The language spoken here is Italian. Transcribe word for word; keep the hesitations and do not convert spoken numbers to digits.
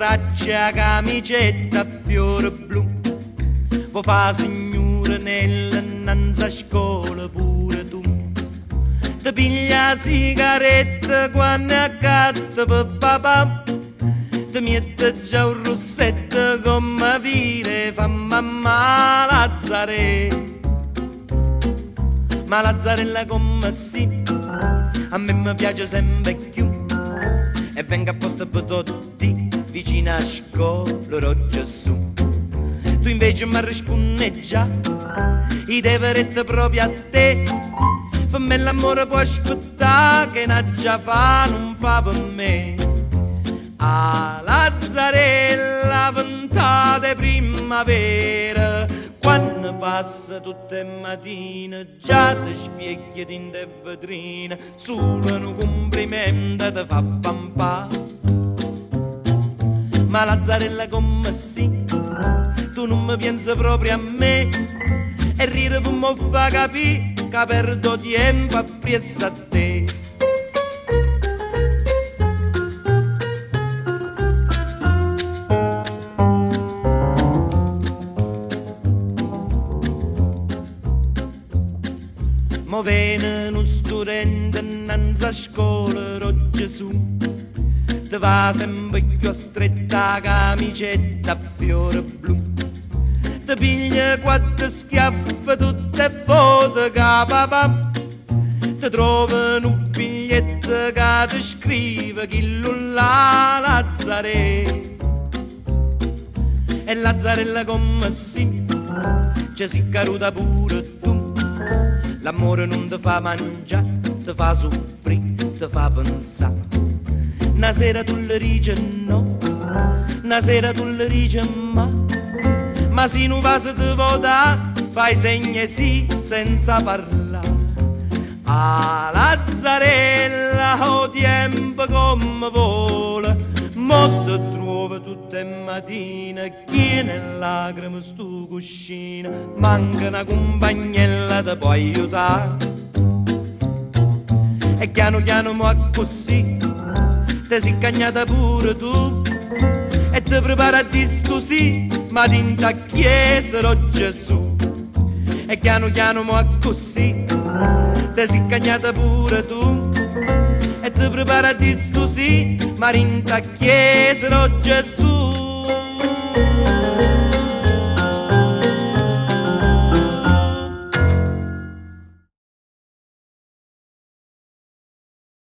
braccia, camicetta, fiore blu. Vo fa signore nella nanza scuola pure tu. Ti piglia sigaretta quando accatta per papà. Ti mette già un rossetto come vire fa mamma Lazzare. Ma Lazzarella come sì, a me mi piace sempre più. E venga apposta per tutti, vicino a scuola roggia su. Tu invece mi rispondi già, i deveretti proprio a te. Per me l'amore può aspettare, che una già fa non fa per me. A Lazzarella ventate primavera, quando passa tutte le mattine già ti spieghi in te vetrine, solo un complimento ti fa pampà. Ma Lazzarella come sì, tu non mi pensi proprio a me, e ridere per mi fa capire che perdo tempo appresso a te. Mo viene uno studente innanzi a scuola rogge su, ti va sempre più stretta camicetta a fiore blu. Ti piglia quattro schiaffi tutte foto che papà. Ti trova un biglietto che ti scrive chi là Lazzare. E Lazzarella come sì, c'è si caruta pure tu. L'amore non ti fa mangiare, ti fa soffrire, ti fa pensare. Una sera tu le dici no, una sera tu le dici ma. Ma se non va se ti vota, fai segni sì senza parlare. A Lazzarella o tempo come vola, mo ti trovo tutte le mattine, chi nelle lacrime stu cuscino, manca una compagnella ti può aiutare. E piano piano mo così, ti si cagnata pure tu, e ti prepara a discusì, ma dinta chiesero Gesù. E piano piano mo così, ti si cagnata pure tu, e ti prepara a discusì, ma dinta chiesero Gesù.